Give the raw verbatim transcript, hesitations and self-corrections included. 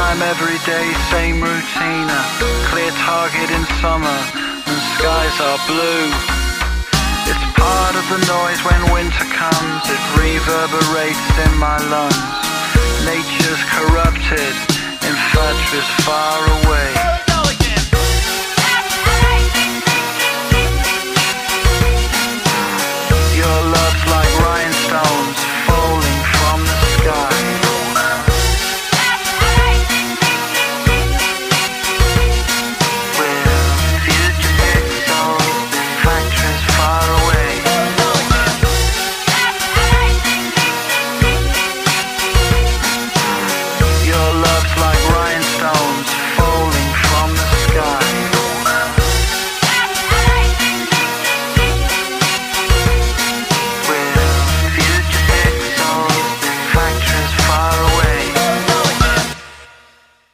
time every day, same routine. Clear target in summer and skies are blue. It's part of the noise when winter comes. It reverberates in my lungs. Nature's corrupted, infatuous far away.